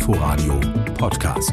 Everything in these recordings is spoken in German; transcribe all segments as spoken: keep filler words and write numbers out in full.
Inforadio Podcast.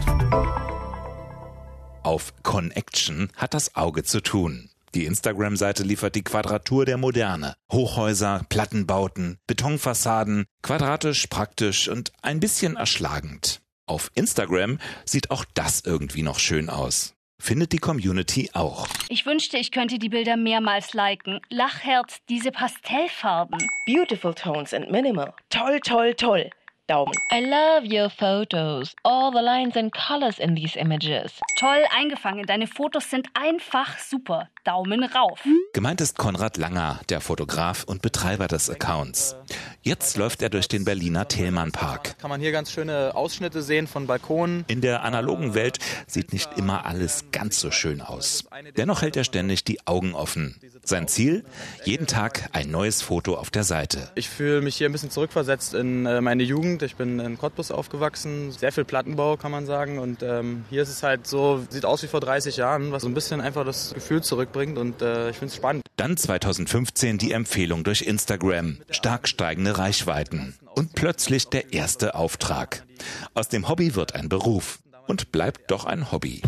Auf Connection hat das Auge zu tun. Die Instagram-Seite liefert die Quadratur der Moderne. Hochhäuser, Plattenbauten, Betonfassaden, quadratisch, praktisch und ein bisschen erschlagend. Auf Instagram sieht auch das irgendwie noch schön aus. Findet die Community auch. Ich wünschte, ich könnte die Bilder mehrmals liken. Lachherz, diese Pastellfarben. Beautiful tones and minimal. Toll, toll, toll. Daumen. I love your photos. All the lines and colors in these images. Toll eingefangen. Deine Fotos sind einfach super. Daumen rauf. Gemeint ist Konrad Langer, der Fotograf und Betreiber des Accounts. Jetzt läuft er durch den Berliner Thälmannpark. Kann man hier ganz schöne Ausschnitte sehen von Balkonen. In der analogen Welt sieht nicht immer alles ganz so schön aus. Dennoch hält er ständig die Augen offen. Sein Ziel? Jeden Tag ein neues Foto auf der Seite. Ich fühle mich hier ein bisschen zurückversetzt in äh, meine Jugend. Ich bin in Cottbus aufgewachsen. Sehr viel Plattenbau, kann man sagen. Und ähm, hier ist es halt so, sieht aus wie vor dreißig Jahren, was so ein bisschen einfach das Gefühl zurückbringt. Und äh, ich finde es spannend. Dann zweitausendfünfzehn die Empfehlung durch Instagram. Stark steigende Reichweiten. Und plötzlich der erste Auftrag. Aus dem Hobby wird ein Beruf. Und bleibt doch ein Hobby.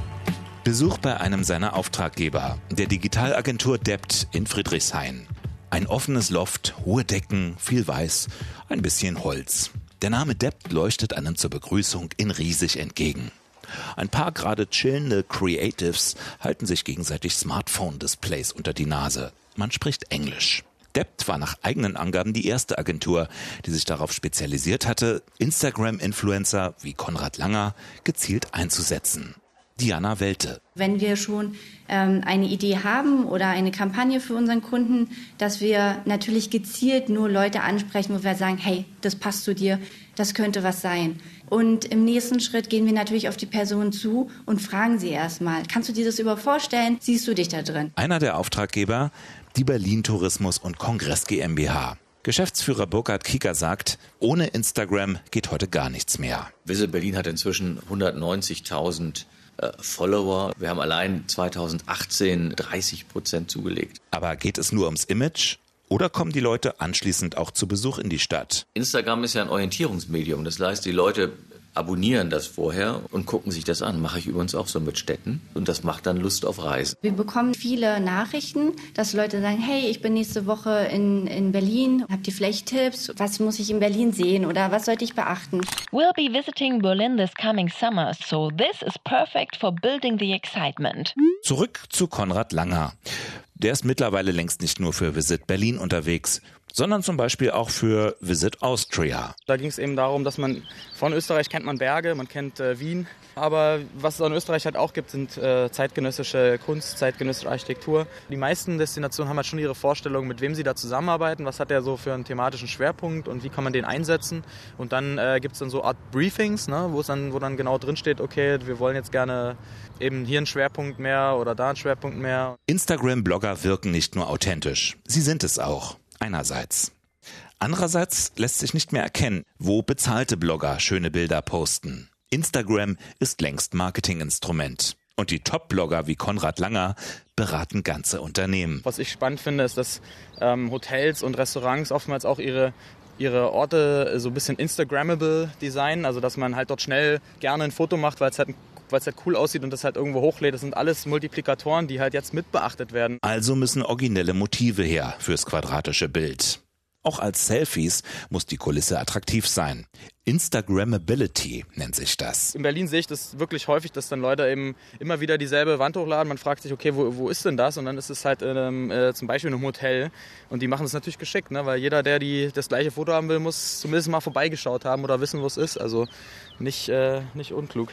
Besuch bei einem seiner Auftraggeber, der Digitalagentur Dept in Friedrichshain. Ein offenes Loft, hohe Decken, viel Weiß, ein bisschen Holz. Der Name Dept leuchtet einem zur Begrüßung in riesig entgegen. Ein paar gerade chillende Creatives halten sich gegenseitig Smartphone-Displays unter die Nase. Man spricht Englisch. Dept war nach eigenen Angaben die erste Agentur, die sich darauf spezialisiert hatte, Instagram-Influencer wie Konrad Langer gezielt einzusetzen. Diana Welte. Wenn wir schon ähm, eine Idee haben oder eine Kampagne für unseren Kunden, dass wir natürlich gezielt nur Leute ansprechen, wo wir sagen, hey, das passt zu dir, das könnte was sein. Und im nächsten Schritt gehen wir natürlich auf die Person zu und fragen sie erstmal, kannst du dir das überhaupt vorstellen? Siehst du dich da drin? Einer der Auftraggeber, die Berlin Tourismus und Kongress GmbH. Geschäftsführer Burkhard Kieker sagt, ohne Instagram geht heute gar nichts mehr. Visit Berlin hat inzwischen hundertneunzigtausend Follower. Wir haben allein zweitausendachtzehn dreißig Prozent zugelegt. Aber geht es nur ums Image? Oder kommen die Leute anschließend auch zu Besuch in die Stadt? Instagram ist ja ein Orientierungsmedium. Das heißt, die Leute abonnieren das vorher und gucken sich das an. Mache ich übrigens auch so mit Städten. Und das macht dann Lust auf Reisen. Wir bekommen viele Nachrichten, dass Leute sagen, hey, ich bin nächste Woche in, in Berlin. Habt ihr vielleicht Tipps? Was muss ich in Berlin sehen oder was sollte ich beachten? We'll be visiting Berlin this coming summer, so this is perfect for building the excitement. Zurück zu Konrad Langer. Der ist mittlerweile längst nicht nur für Visit Berlin unterwegs, sondern zum Beispiel auch für Visit Austria. Da ging es eben darum, dass man von Österreich kennt man Berge, man kennt äh, Wien. Aber was es in Österreich halt auch gibt, sind äh, zeitgenössische Kunst, zeitgenössische Architektur. Die meisten Destinationen haben halt schon ihre Vorstellung, mit wem sie da zusammenarbeiten, was hat der so für einen thematischen Schwerpunkt und wie kann man den einsetzen. Und dann äh, gibt es dann so Art Briefings, ne, wo es dann, wo dann genau drin steht, okay, wir wollen jetzt gerne eben hier einen Schwerpunkt mehr oder da einen Schwerpunkt mehr. Instagram-Blogger wirken nicht nur authentisch, sie sind es auch. Einerseits. Andererseits lässt sich nicht mehr erkennen, wo bezahlte Blogger schöne Bilder posten. Instagram ist längst Marketinginstrument. Und die Top-Blogger wie Konrad Langer beraten ganze Unternehmen. Was ich spannend finde, ist, dass ähm, Hotels und Restaurants oftmals auch ihre ihre Orte so ein bisschen Instagrammable designen. Also dass man halt dort schnell gerne ein Foto macht, weil es halt weil es halt cool aussieht und das halt irgendwo hochlädt. Das sind alles Multiplikatoren, die halt jetzt mit beachtet werden. Also müssen originelle Motive her fürs quadratische Bild. Auch als Selfies muss die Kulisse attraktiv sein. Instagrammability nennt sich das. In Berlin sehe ich das wirklich häufig, dass dann Leute eben immer wieder dieselbe Wand hochladen. Man fragt sich, okay, wo, wo ist denn das? Und dann ist es halt in einem, äh, zum Beispiel in einem Hotel. Und die machen das natürlich geschickt, ne? Weil jeder, der die, das gleiche Foto haben will, muss zumindest mal vorbeigeschaut haben oder wissen, wo es ist. Also nicht, äh, nicht unklug.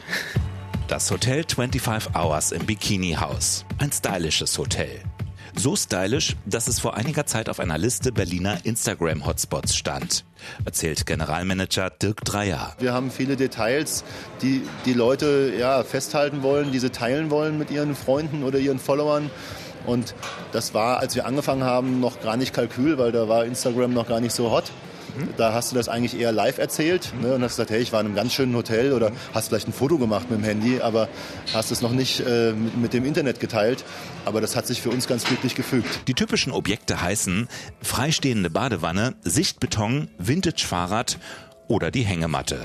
Das Hotel fünfundzwanzig Hours im Bikini House. Ein stylisches Hotel. So stylisch, dass es vor einiger Zeit auf einer Liste Berliner Instagram-Hotspots stand, erzählt Generalmanager Dirk Dreier. Wir haben viele Details, die die Leute ja, festhalten wollen, diese teilen wollen mit ihren Freunden oder ihren Followern. Und das war, als wir angefangen haben, noch gar nicht Kalkül, weil da war Instagram noch gar nicht so hot. Da hast du das eigentlich eher live erzählt, ne, und hast gesagt, hey, ich war in einem ganz schönen Hotel oder hast vielleicht ein Foto gemacht mit dem Handy, aber hast es noch nicht äh, mit, mit dem Internet geteilt. Aber das hat sich für uns ganz glücklich gefügt. Die typischen Objekte heißen freistehende Badewanne, Sichtbeton, Vintage-Fahrrad oder die Hängematte.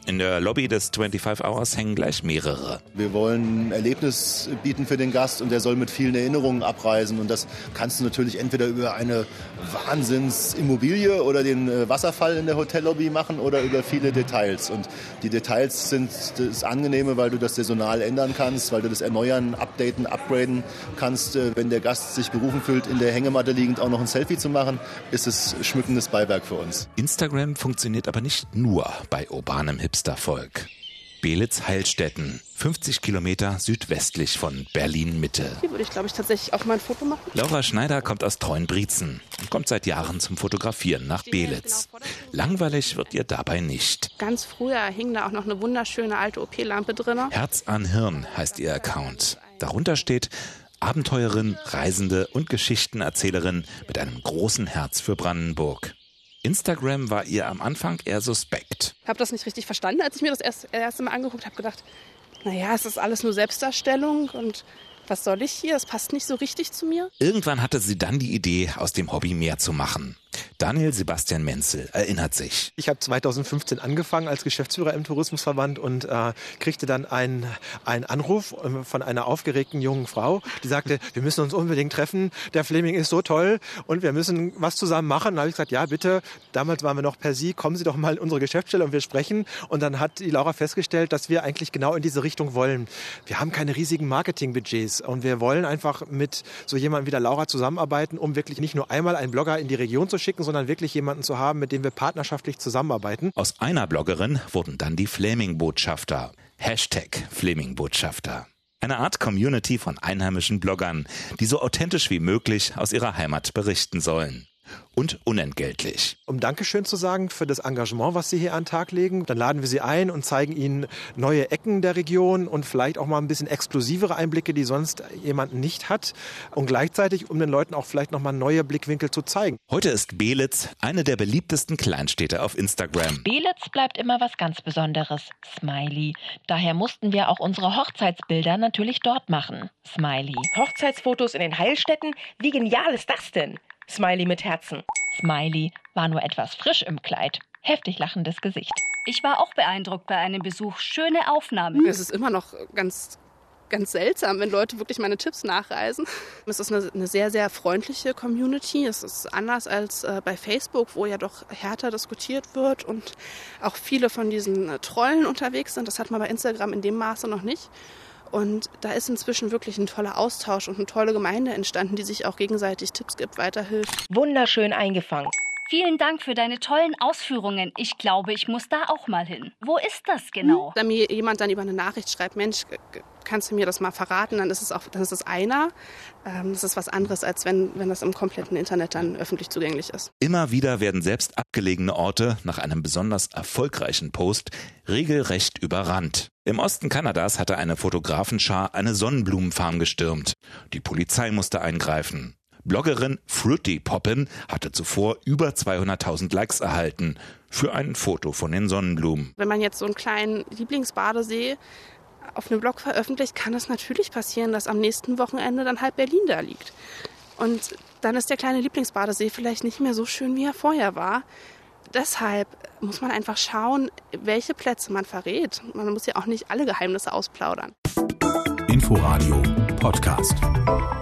In der Lobby des fünfundzwanzig Hours hängen gleich mehrere. Wir wollen ein Erlebnis bieten für den Gast und der soll mit vielen Erinnerungen abreisen. Und das kannst du natürlich entweder über eine Wahnsinnsimmobilie oder den Wasserfall in der Hotellobby machen oder über viele Details. Und die Details sind das Angenehme, weil du das saisonal ändern kannst, weil du das erneuern, updaten, upgraden kannst. Wenn der Gast sich berufen fühlt, in der Hängematte liegend auch noch ein Selfie zu machen, ist es schmückendes Beiwerk für uns. Instagram funktioniert aber nicht nur bei urbanem Hipstervolk. Belitz-Heilstätten, fünfzig Kilometer südwestlich von Berlin-Mitte. Hier würde ich, glaube ich, tatsächlich auch mal ein Foto machen. Laura Schneider kommt aus Treuenbrietzen und kommt seit Jahren zum Fotografieren nach Belitz. Langweilig wird ihr dabei nicht. Ganz früher hing da auch noch eine wunderschöne alte O P-Lampe drin. Herz an Hirn heißt ihr Account. Darunter steht Abenteurerin, Reisende und Geschichtenerzählerin mit einem großen Herz für Brandenburg. Instagram war ihr am Anfang eher suspekt. Ich habe das nicht richtig verstanden, als ich mir das erst, erste Mal angeguckt habe, gedacht, naja, es ist alles nur Selbstdarstellung und was soll ich hier? Das passt nicht so richtig zu mir. Irgendwann hatte sie dann die Idee, aus dem Hobby mehr zu machen. Daniel Sebastian Menzel erinnert sich. Ich habe zweitausendfünfzehn angefangen als Geschäftsführer im Tourismusverband und äh, kriegte dann einen, einen Anruf von einer aufgeregten jungen Frau, die sagte, wir müssen uns unbedingt treffen, der Fleming ist so toll und wir müssen was zusammen machen. Da habe ich gesagt, ja bitte, damals waren wir noch per Sie, kommen Sie doch mal in unsere Geschäftsstelle und wir sprechen. Und dann hat die Laura festgestellt, dass wir eigentlich genau in diese Richtung wollen. Wir haben keine riesigen Marketingbudgets und wir wollen einfach mit so jemandem wie der Laura zusammenarbeiten, um wirklich nicht nur einmal einen Blogger in die Region zu schicken, sondern wirklich jemanden zu haben, mit dem wir partnerschaftlich zusammenarbeiten. Aus einer Bloggerin wurden dann die Fleming-Botschafter. Hashtag Fleming-Botschafter. Eine Art Community von einheimischen Bloggern, die so authentisch wie möglich aus ihrer Heimat berichten sollen. Und unentgeltlich. Um Dankeschön zu sagen für das Engagement, was Sie hier an den Tag legen, dann laden wir Sie ein und zeigen Ihnen neue Ecken der Region und vielleicht auch mal ein bisschen exklusivere Einblicke, die sonst jemand nicht hat. Und gleichzeitig, um den Leuten auch vielleicht noch mal neue Blickwinkel zu zeigen. Heute ist Belitz eine der beliebtesten Kleinstädte auf Instagram. Belitz bleibt immer was ganz Besonderes. Smiley. Daher mussten wir auch unsere Hochzeitsbilder natürlich dort machen. Smiley. Hochzeitsfotos in den Heilstätten? Wie genial ist das denn? Smiley mit Herzen. Smiley war nur etwas frisch im Kleid. Heftig lachendes Gesicht. Ich war auch beeindruckt bei einem Besuch. Schöne Aufnahmen. Es ist immer noch ganz, ganz seltsam, wenn Leute wirklich meine Tipps nachreisen. Es ist eine, eine sehr, sehr freundliche Community. Es ist anders als äh, bei Facebook, wo ja doch härter diskutiert wird und auch viele von diesen äh, Trollen unterwegs sind. Das hat man bei Instagram in dem Maße noch nicht. Und da ist inzwischen wirklich ein toller Austausch und eine tolle Gemeinde entstanden, die sich auch gegenseitig Tipps gibt, weiterhilft. Wunderschön eingefangen. Vielen Dank für deine tollen Ausführungen. Ich glaube, ich muss da auch mal hin. Wo ist das genau? Wenn mir jemand dann über eine Nachricht schreibt, Mensch, kannst du mir das mal verraten, dann ist es auch, dann ist es einer. Ähm, das ist was anderes, als wenn, wenn das im kompletten Internet dann öffentlich zugänglich ist. Immer wieder werden selbst abgelegene Orte nach einem besonders erfolgreichen Post regelrecht überrannt. Im Osten Kanadas hatte eine Fotografenschar eine Sonnenblumenfarm gestürmt. Die Polizei musste eingreifen. Bloggerin Fruity Poppin hatte zuvor über zweihunderttausend Likes erhalten für ein Foto von den Sonnenblumen. Wenn man jetzt so einen kleinen Lieblingsbadesee auf einem Blog veröffentlicht, kann es natürlich passieren, dass am nächsten Wochenende dann halb Berlin da liegt. Und dann ist der kleine Lieblingsbadesee vielleicht nicht mehr so schön, wie er vorher war. Deshalb muss man einfach schauen, welche Plätze man verrät. Man muss ja auch nicht alle Geheimnisse ausplaudern. Inforadio Podcast.